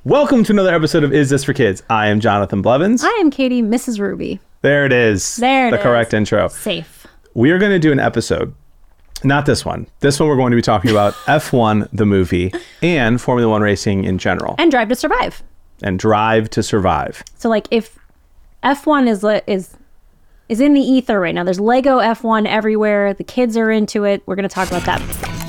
Welcome to another episode of Is This for Kids? I am Jonathan Blevins. I am Katie, Mrs. Ruby. There it is. The correct intro. Safe. We are going to do an episode. Not this one. This one we're going to be talking about F1, the movie, and Formula One racing in general. And Drive to Survive. And Drive to Survive. So like if F1 is in the ether right now, there's Lego F1 everywhere. The kids are into it. We're going to talk about that.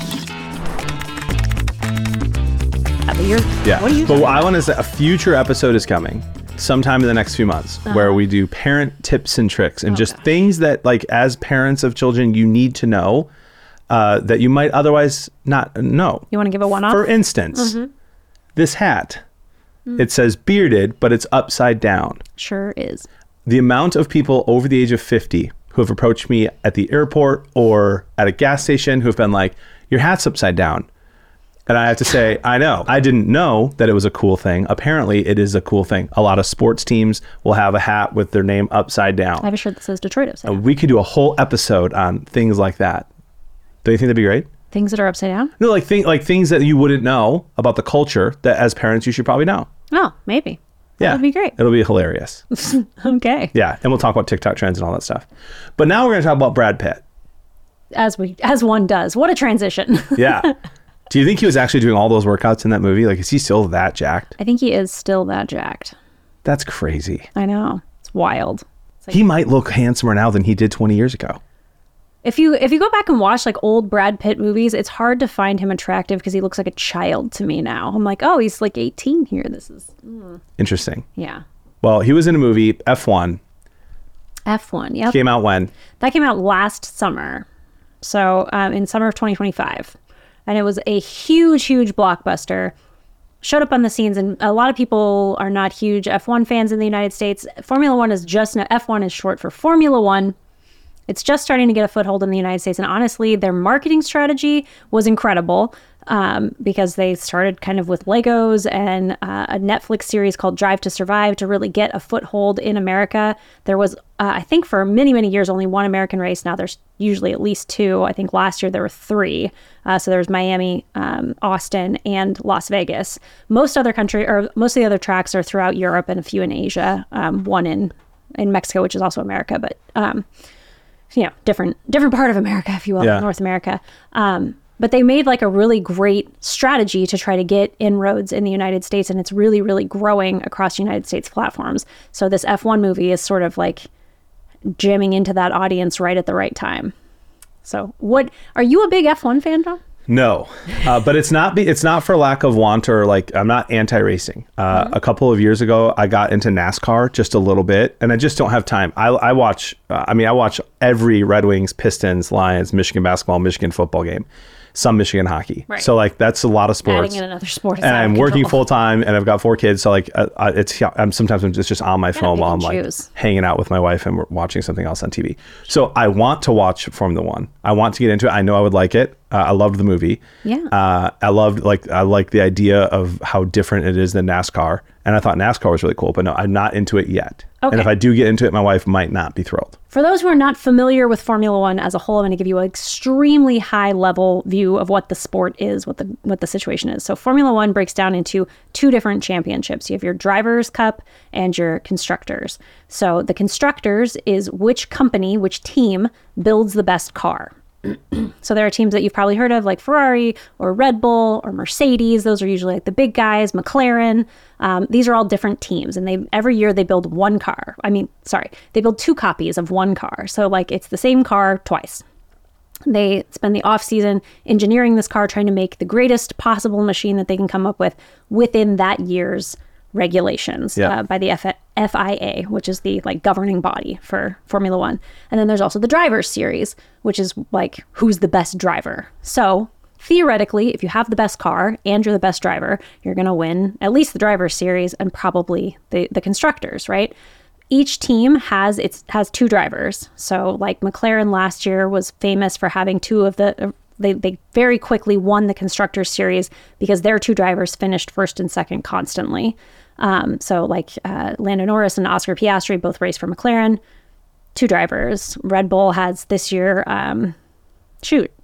Yeah. What are you But I want to say a future episode is coming sometime in the next few months where we do parent tips and tricks and just things that, like, as parents of children, you need to know that you might otherwise not know. You want to give a one-off? For instance, this hat, it says bearded, but it's upside down. Sure is. The amount of people over the age of 50 who have approached me at the airport or at a gas station who have been like, your hat's upside down. And I have to say, I know. I didn't know that it was a cool thing. Apparently, it is a cool thing. A lot of sports teams will have a hat with their name upside down. I have a shirt that says Detroit upside down. We could do a whole episode on things like that. Do you think that'd be great? Things that are upside down? No, like things that you wouldn't know about the culture that as parents you should probably know. Oh, maybe. Yeah. That would be great. It'll be hilarious. Okay. Yeah. And we'll talk about TikTok trends and all that stuff. But now we're going to talk about Brad Pitt. As one does. What a transition. Yeah. Do you think he was actually doing all those workouts in that movie? Like, is he still that jacked? I think he is still that jacked. That's crazy. I know. It's wild. He might look handsomer now than he did 20 years ago. If you go back and watch like old Brad Pitt movies, it's hard to find him attractive because he looks like a child to me now. I'm like, oh, he's like 18 here. This is Interesting. Yeah. Well, he was in a movie, F1. F1, yep. Came out when? That came out last summer. So in summer of 2025. And it was a huge, huge blockbuster. Showed up on the scenes, and a lot of people are not huge F1 fans in the United States. Formula One is just, F1 is short for Formula One. It's just starting to get a foothold in the United States. And honestly, their marketing strategy was incredible because they started kind of with Legos and a Netflix series called Drive to Survive to really get a foothold in America. There was, I think for many, many years, only one American race. Now there's usually at least two. I think last year there were three. So there's Miami, Austin, and Las Vegas. Most of the other tracks are throughout Europe and a few in Asia. One in Mexico, which is also America, but different part of America, if you will, North America. But they made like a really great strategy to try to get inroads in the United States, and it's really, really growing across United States platforms. So this F1 movie is sort of like jamming into that audience right at the right time. So are you a big F1 fan, John? No, but it's not for lack of want or like I'm not anti-racing. A couple of years ago, I got into NASCAR just a little bit, and I just don't have time. I watch every Red Wings, Pistons, Lions, Michigan basketball, Michigan football game, some Michigan hockey. Right. So like that's a lot of sports. Adding in another sport. And I'm working full time, and I've got 4 kids. So like I'm sometimes just on my phone while I'm like hanging out with my wife and we're watching something else on TV. So I want to watch Formula One. I want to get into it. I know I would like it. I loved the movie. Yeah. I like the idea of how different it is than NASCAR, and I thought NASCAR was really cool. But no, I'm not into it yet. Okay. And if I do get into it, my wife might not be thrilled. For those who are not familiar with Formula One as a whole, I'm going to give you an extremely high level view of what the sport is, what the situation is. So Formula One breaks down into 2 different championships. You have your Drivers' Cup and your Constructors. So the Constructors is which team builds the best car. So there are teams that you've probably heard of like Ferrari or Red Bull or Mercedes. Those are usually like the big guys, McLaren. These are all different teams, and every year they build one car. They build 2 copies of one car. So like it's the same car twice. They spend the off season engineering this car, trying to make the greatest possible machine that they can come up with within that year's regulations by the FIA, which is the like governing body for Formula One. And then there's also the Drivers Series, which is like who's the best driver. So theoretically, if you have the best car and you're the best driver, you're going to win at least the Drivers Series and probably the Constructors, right? Each team has 2 drivers. So like McLaren last year was famous for having 2 of the they very quickly won the Constructors Series because their 2 drivers finished first and second constantly. So like Lando Norris and Oscar Piastri both race for McLaren, 2 drivers. Red Bull has this year,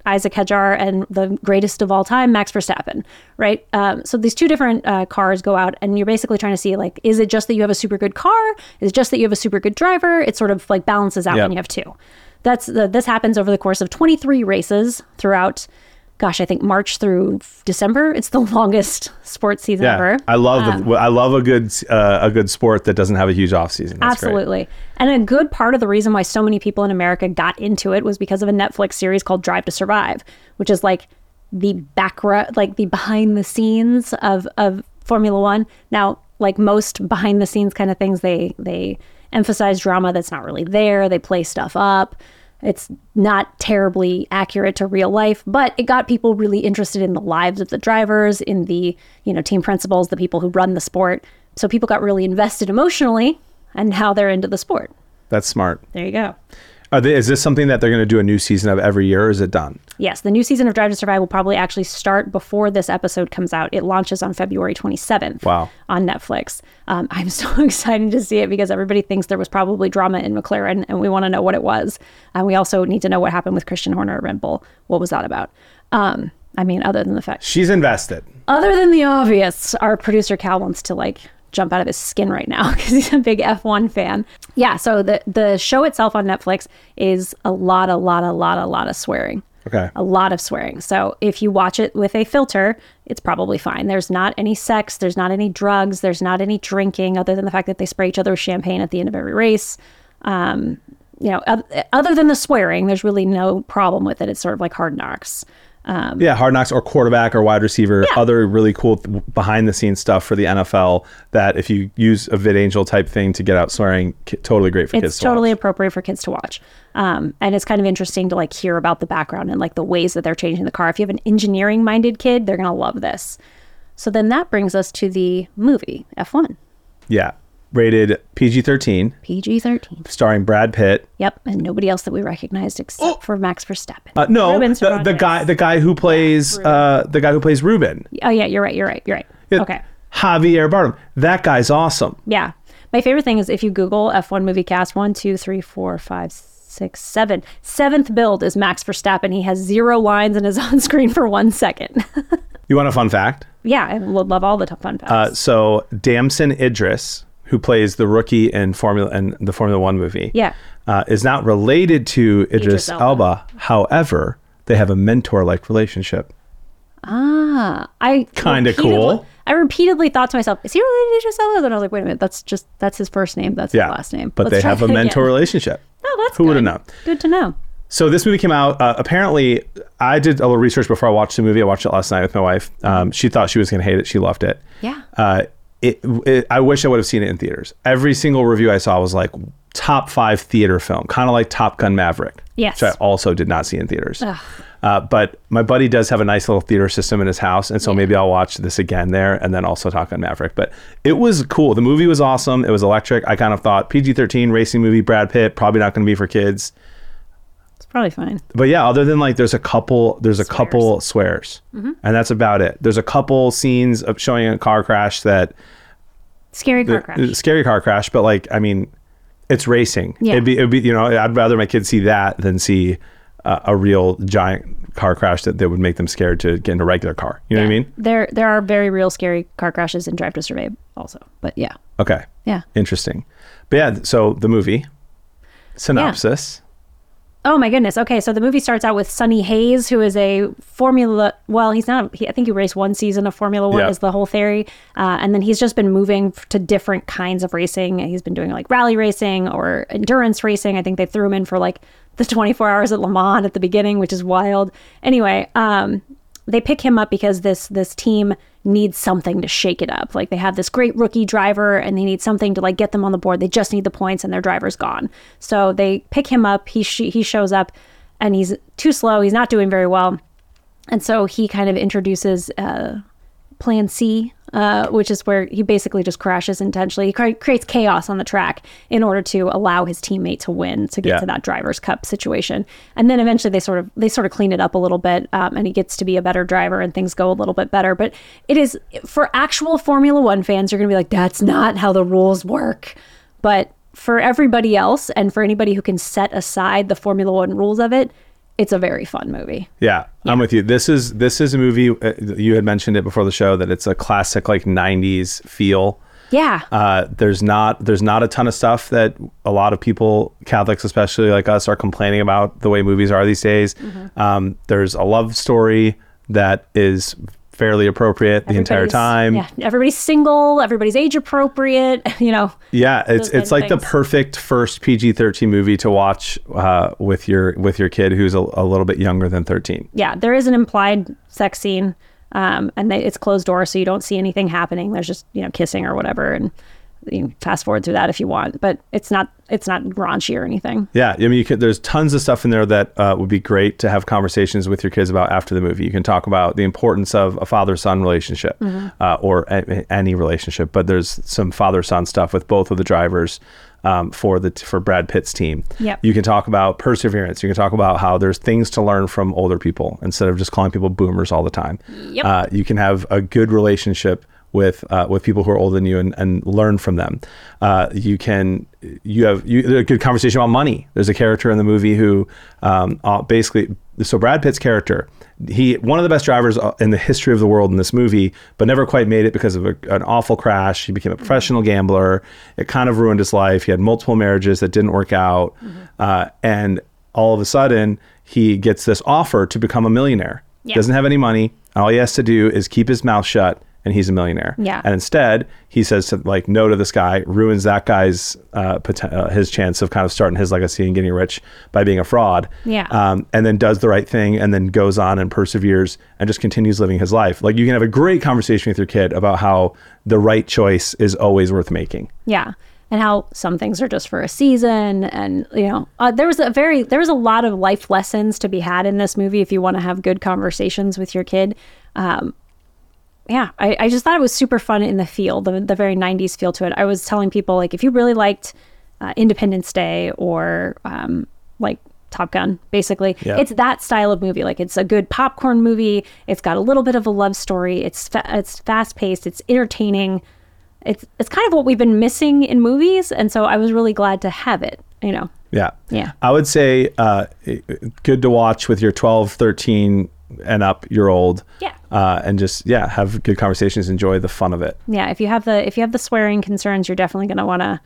Isaac Hedjar and the greatest of all time, Max Verstappen, right? So these two different cars go out, and you're basically trying to see, like, is it just that you have a super good car? Is it just that you have a super good driver? It sort of like balances out when you have two. This happens over the course of 23 races throughout, gosh, I think March through December. It's the longest sports season ever. I love a good sport that doesn't have a huge off season. That's absolutely great. And a good part of the reason why so many people in America got into it was because of a Netflix series called Drive to Survive, which is like the background, like the behind the scenes of Formula One. Now, like most behind the scenes kind of things, they emphasize drama that's not really there. They play stuff up. It's not terribly accurate to real life, but it got people really interested in the lives of the drivers, in the, team principals, the people who run the sport. So people got really invested emotionally, and now they're into the sport. That's smart. There you go. Is this something that they're going to do a new season of every year, or is it done? Yes, the new season of Drive to Survive will probably actually start before this episode comes out. It launches on February 27th on Netflix. I'm so excited to see it because everybody thinks there was probably drama in McLaren, and we want to know what it was. And we also need to know what happened with Christian Horner at Red Bull. What was that about? Other than the fact... She's invested. Other than the obvious, our producer Cal wants to, jump out of his skin right now because he's a big F1 fan. Yeah, so the show itself on Netflix is a lot of swearing. Okay. A lot of swearing. So if you watch it with a filter, it's probably fine. There's not any sex, there's not any drugs, there's not any drinking, other than the fact that they spray each other with champagne at the end of every race. Other than the swearing, there's really no problem with it. It's sort of like Hard Knocks. Hard Knocks or quarterback or wide receiver, other really cool behind the scenes stuff for the NFL that if you use a VidAngel type thing to get out swearing, totally great for kids to watch. It's totally appropriate for kids to watch. And it's kind of interesting to hear about the background and the ways that they're changing the car. If you have an engineering minded kid, they're going to love this. So then that brings us to the movie F1. Yeah. Rated PG-13. PG-13. Starring Brad Pitt. Yep, and nobody else that we recognized except for Max Verstappen. The guy who plays Ruben. Oh yeah, you're right. Yeah. Okay. Javier Bardem. That guy's awesome. Yeah. My favorite thing is if you Google F1 movie cast, 1, 2, 3, 4, 5, 6, 7. Seventh build is Max Verstappen. He has 0 lines and is on screen for 1 second. You want a fun fact? Yeah, I would love all the fun facts. So Damson Idris, who plays the rookie in the Formula One movie, is not related to Idris Elba. However, they have a mentor-like relationship. Cool. I repeatedly thought to myself, is he related to Idris Elba? Then I was like, wait a minute, that's his first name. That's his last name. But they have a mentor relationship. Oh, that's Who would have known? Good to know. So this movie came out, apparently, I did a little research before I watched the movie. I watched it last night with my wife. She thought she was going to hate it. She loved it. Yeah. I wish I would have seen it in theaters. Every single review I saw was like top 5 theater film, kind of like Top Gun Maverick. Yes. Which I also did not see in theaters. But my buddy does have a nice little theater system in his house, and so maybe I'll watch this again there, and then also Top Gun Maverick. But it was cool. The movie was awesome. It was electric. I kind of thought PG-13 racing movie, Brad Pitt, probably not going to be for kids. It's probably fine. But yeah, other than there's a couple swears, and that's about it. There's a couple scenes of showing a car crash scary car crash, but it's racing. Yeah. It'd be I'd rather my kids see that than see a real giant car crash that would make them scared to get in a regular car. You know what I mean? There are very real scary car crashes in Drive to Survive also, but yeah. Okay. Yeah. Interesting. But yeah, so the movie synopsis. Yeah. Oh my goodness. Okay, so the movie starts out with Sonny Hayes, who is I think he raced 1 season of Formula One is the whole theory. And then he's just been moving to different kinds of racing. He's been doing rally racing or endurance racing. I think they threw him in for the 24 hours at Le Mans at the beginning, which is wild. Anyway, they pick him up because this team needs something to shake it up. They have this great rookie driver and they need something to get them on the board. They just need the points and their driver's gone. So they pick him up. He shows up and he's too slow. He's not doing very well. And so he kind of introduces Plan C, which is where he basically just crashes intentionally. He creates chaos on the track in order to allow his teammate to win, to get to that driver's cup situation. And then eventually they sort of clean it up a little bit, and he gets to be a better driver and things go a little bit better. But it is, for actual Formula One fans, you're going to be like, that's not how the rules work. But for everybody else and for anybody who can set aside the Formula One rules of it, it's a very fun movie. Yeah, I'm with you. This is a movie, you had mentioned it before the show, that it's a classic like 90s feel. Yeah. There's not a ton of stuff that a lot of people, Catholics especially like us, are complaining about the way movies are these days. There's a love story that is fairly appropriate the entire time. Yeah, everybody's single, everybody's age appropriate, Yeah, it's like the perfect first PG-13 movie to watch with your kid who's a little bit younger than 13. Yeah, there is an implied sex scene, and it's closed door, so you don't see anything happening. There's just kissing or whatever, and you can fast forward through that if you want, but it's not raunchy or anything. Yeah, I mean, there's tons of stuff in there that would be great to have conversations with your kids about after the movie. You can talk about the importance of a father-son relationship, or any relationship, but there's some father-son stuff with both of the drivers for Brad Pitt's team. Yep. You can talk about perseverance. You can talk about how there's things to learn from older people instead of just calling people boomers all the time. Yep. You can have a good relationship with people who are older than you and learn from them. You have a good conversation about money. There's a character in the movie who so Brad Pitt's character, one of the best drivers in the history of the world in this movie, but never quite made it because of an awful crash. He became a professional gambler. It kind of ruined his life. He had multiple marriages that didn't work out. And all of a sudden he gets this offer to become a millionaire. Yeah. Doesn't have any money. All he has to do is keep his mouth shut, and he's a millionaire. Yeah. And instead, he says to no to this guy, ruins that guy's his chance of kind of starting his legacy and getting rich by being a fraud. Yeah. And then does the right thing, and then goes on and perseveres and just continues living his life. Like, you can have a great conversation with your kid about how the right choice is always worth making. Yeah. And how some things are just for a season, and there was a lot of life lessons to be had in this movie if you want to have good conversations with your kid. I just thought it was super fun in the feel, the very 90s feel to it. I was telling people, like, if you really liked Independence Day or like Top Gun, basically, it's that style of movie. Like, it's a good popcorn movie. It's got a little bit of a love story. It's fast paced. It's entertaining. It's kind of what we've been missing in movies, and so I was really glad to have it. Yeah. Yeah. I would say good to watch with your 12, 13 and up year old. Yeah. And just have good conversations, enjoy the fun of it. Yeah, if you have the swearing concerns, you're definitely gonna want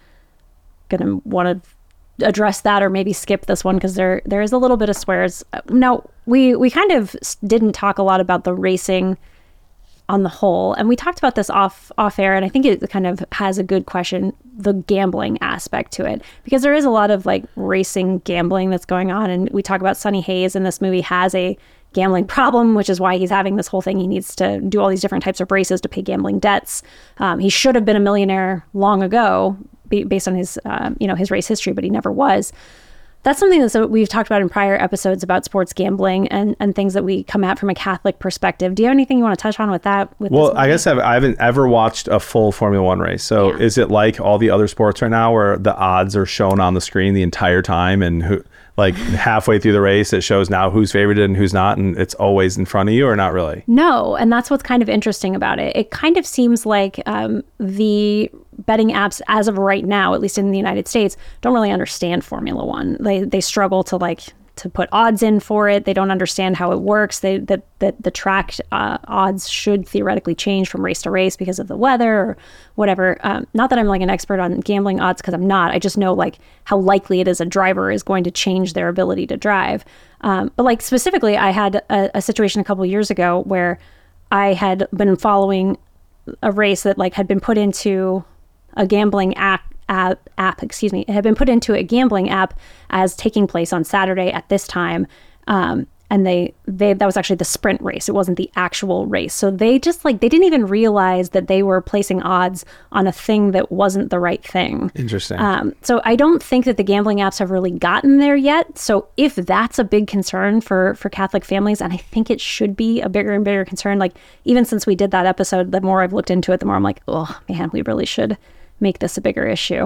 to address that, or maybe skip this one, because there is a little bit of swears. Now, we kind of didn't talk a lot about the racing on the whole, and we talked about this off air, and I think it kind of has a good question, the gambling aspect to it, because there is a lot of like racing gambling that's going on, and we talk about Sonny Hayes in this movie has a gambling problem, which is why he's having this whole thing. He needs to do all these different types of races to pay gambling debts. He should have been a millionaire long ago, based on his his race history, but he never was. That's something that we've talked about in prior episodes about sports gambling and things that we come at from a Catholic perspective. Do you have anything you want to touch on with that? Well, I guess I haven't ever watched a full Formula One race. So is it like all the other sports right now where the odds are shown on the screen the entire time, and who, like, halfway through the race, it shows now who's favored and who's not, and it's always in front of you, or not really? No, and that's what's kind of interesting about it. It kind of seems like the betting apps, as of right now, at least in the United States, don't really understand Formula One. They struggle to put odds in for it. They don't understand how it works. The track odds should theoretically change from race to race because of the weather or whatever. Not that I'm like an expert on gambling odds, because I'm not. I just know like how likely it is a driver is going to change their ability to drive. But like specifically, I had a situation a couple of years ago where I had been following a race that like had been put into a gambling app. It had been put into a gambling app as taking place on Saturday at this time. And that was actually the sprint race. It wasn't the actual race. So they just they didn't even realize that they were placing odds on a thing that wasn't the right thing. Interesting. So I don't think that the gambling apps have really gotten there yet. So if that's a big concern for Catholic families, and I think it should be a bigger and bigger concern, like even since we did that episode, the more I've looked into it, the more I'm like, oh man, we really should make this a bigger issue.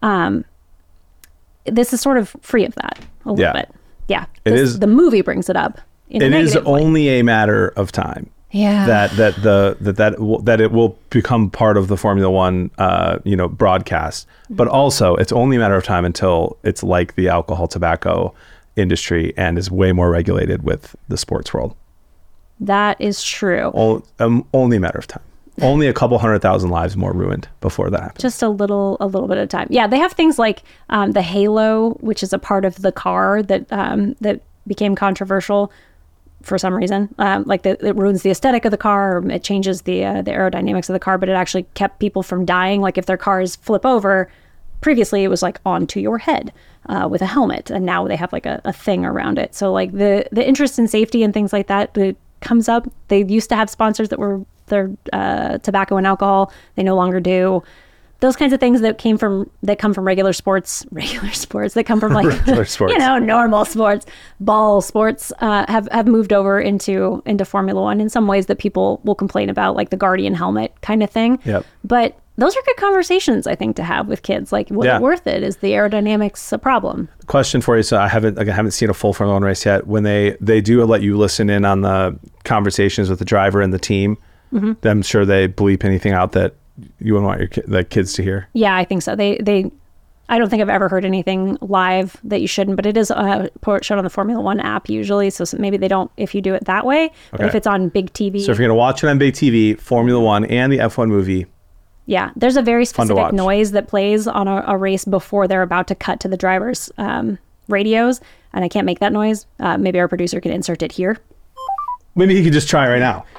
This is sort of free of that a little bit. Yeah. The movie brings it up. It is only a matter of time. Yeah. That it will become part of the Formula One broadcast. But also it's only a matter of time until it's like the alcohol, tobacco industry and is way more regulated with the sports world. That is true. Only a matter of time. Only a couple 100,000 lives more ruined before that happens. Just a little bit of time. Yeah, they have things like the halo, which is a part of the car that became controversial for some reason. It ruins the aesthetic of the car, or it changes the aerodynamics of the car, but it actually kept people from dying. Like if their cars flip over, previously it was like onto your head with a helmet, and now they have like a thing around it. So like the interest in safety and things like that comes up. They used to have sponsors that were their tobacco and alcohol. They no longer do. Those kinds of things that come from regular sports that come from like sports. Normal sports, ball sports have moved over into Formula One in some ways that people will complain about, like the Guardian helmet kind of thing. Yep. But those are good conversations, I think, to have with kids. Like, was it worth it? Is the aerodynamics a problem? Question for you. So I haven't seen a full Formula One race yet. When they do let you listen in on the conversations with the driver and the team, I'm sure they bleep anything out that you wouldn't want the kids to hear. Yeah, I think so. I don't think I've ever heard anything live that you shouldn't, but it is shown on the Formula One app usually. So maybe they don't if you do it that way. Okay. But if it's on big TV. So if you're going to watch it on big TV, Formula One and the F1 movie. Yeah, there's a very specific noise that plays on a race before they're about to cut to the driver's radios. And I can't make that noise. Maybe our producer can insert it here. Maybe he could just try right now.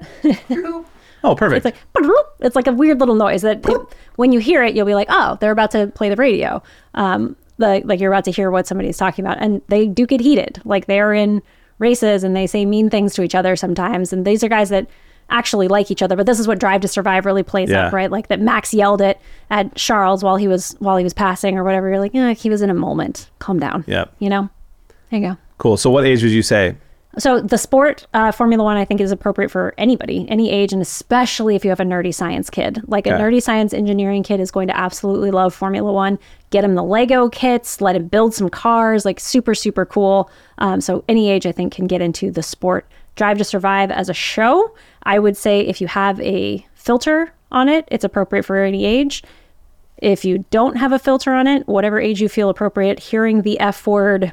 Oh, perfect. It's like a weird little noise that when you hear it, you'll be like, oh, they're about to play the radio. Like you're about to hear what somebody's talking about. And they do get heated. Like they're in races and they say mean things to each other sometimes. And these are guys that actually like each other. But this is what Drive to Survive really plays up, right? Like that Max yelled at Charles while he was passing or whatever. You're like, yeah, he was in a moment. Calm down. Yeah. There you go. Cool. So what age would you say? So the sport, Formula One, I think is appropriate for anybody, any age, and especially if you have a nerdy science kid. Like a nerdy science engineering kid is going to absolutely love Formula One. Get him the Lego kits, let him build some cars, like super, super cool. So any age, I think, can get into the sport. Drive to Survive as a show, I would say if you have a filter on it, it's appropriate for any age. If you don't have a filter on it, whatever age you feel appropriate, hearing the F word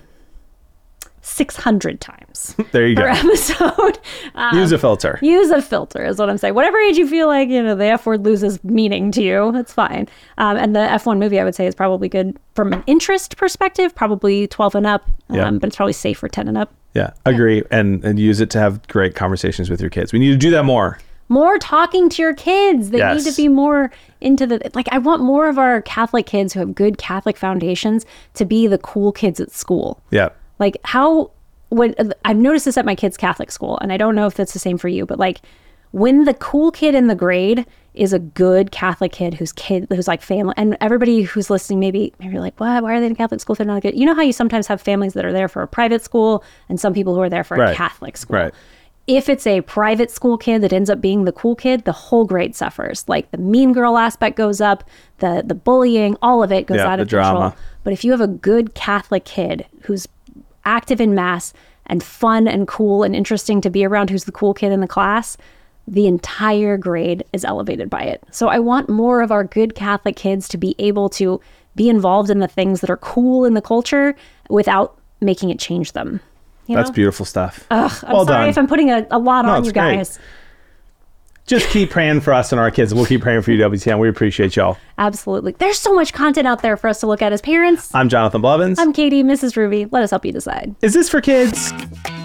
600 times there you per go. Episode. Use a filter. Use a filter is what I'm saying. Whatever age you feel like, the F word loses meaning to you, that's fine. And the F1 movie, I would say, is probably good from an interest perspective, probably 12 and up, but it's probably safe for 10 and up. Yeah, agree. And use it to have great conversations with your kids. We need to do that more. More talking to your kids. They need to be more into I want more of our Catholic kids who have good Catholic foundations to be the cool kids at school. Yeah. Like I've noticed this at my kids' Catholic school, and I don't know if that's the same for you, but like when the cool kid in the grade is a good Catholic kid who's like family, and everybody who's listening, maybe you're like, what? Why are they in Catholic school if they're not good? You know how you sometimes have families that are there for a private school and some people who are there for a Catholic school. Right. If it's a private school kid that ends up being the cool kid, the whole grade suffers. Like the mean girl aspect goes up, the bullying, all of it goes out of control. Drama. But if you have a good Catholic kid who's active in mass and fun and cool and interesting to be around, who's the cool kid in the class, the entire grade is elevated by it. So I want more of our good Catholic kids to be able to be involved in the things that are cool in the culture without making it change them. That's beautiful stuff. I'm sorry if I'm putting a lot on you guys. Great. Just keep praying for us and our kids. We'll keep praying for you, WTN. We appreciate y'all. Absolutely. There's so much content out there for us to look at as parents. I'm Jonathan Blevins. I'm Katie, Mrs. Ruby. Let us help you decide. Is this for kids?